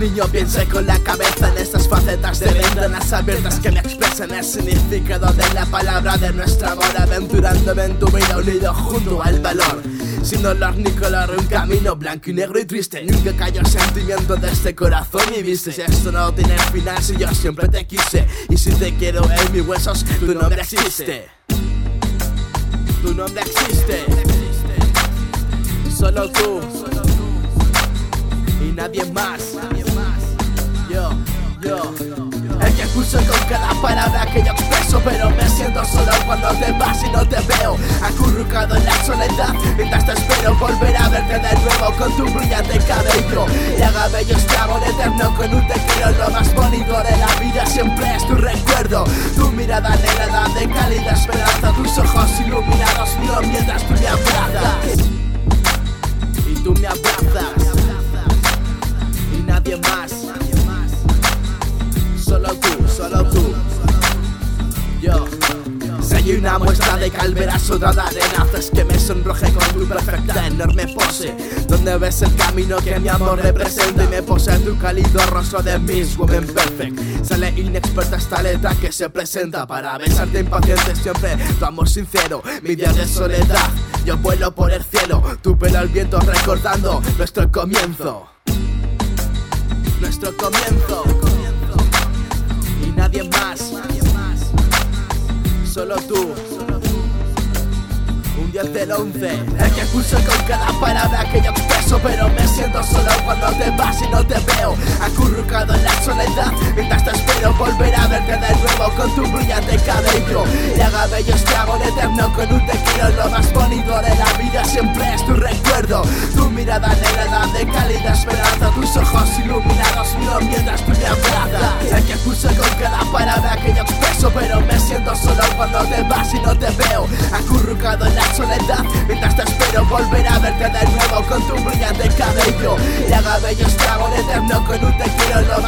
niño piense con la cabeza en estas facetas de ventanas abiertas que me expresan el significado de la palabra de nuestro amor, aventurándome en tu vida unido junto al valor. Sin dolor ni color, un camino blanco y negro y triste. Nunca cayó el sentimiento de este corazón y viste. Si esto no tiene final, si yo siempre te quise, y si te quiero en mis huesos, tu nombre existe. Tu nombre existe. Solo tú y nadie más. Yo el que escucho con cada palabra que yo expreso, pero me siento solo cuando te vas y no te veo. Acurrucado en la soledad, mientras te espero volver a verte de nuevo con tu brillante cabello. Y haga bello este amor eterno con un te quiero. Lo más bonito de la vida siempre es tu recuerdo. Tu mirada negra de cálida esperanza, tus ojos iluminados mío mientras tú me abrazas. Y tú me abrazas y nadie más. Solo tú, yo. Soy una muestra de cal, verás otra de arena. Haces que me sonroje con tu perfecta enorme pose, donde ves el camino que mi amor representa y me posee tu cálido rostro de Miss Woman Perfect. Sale inexperta esta letra que se presenta para besarte impaciente siempre. Tu amor sincero, mi día de soledad. Yo vuelo por el cielo, tu pelo al viento recordando nuestro comienzo. Nuestro comienzo. Y nadie más. Solo tú. Un 10 del 11. El que pulso con cada palabra que yo expreso, pero me siento solo cuando te vas y no te veo. Acurrucado en la soledad, mientras te espero volver a verte de nuevo con tu brillante cabello. Y haga bello este amor eterno con un te quiero. Lo más bonito de la vida siempre es tu recuerdo. Tu mirada negra de cálida esperanza, tus ojos iluminados mío mientras tú me abrazas. El que pulso con cada palabra que yo expreso, pero me siento solo cuando te vas y no te veo. Acurrucado en la soledad, mientras te espero volver a verte de nuevo con tu brillante cabello. Y haga bello este amor eterno con un te quiero. Lo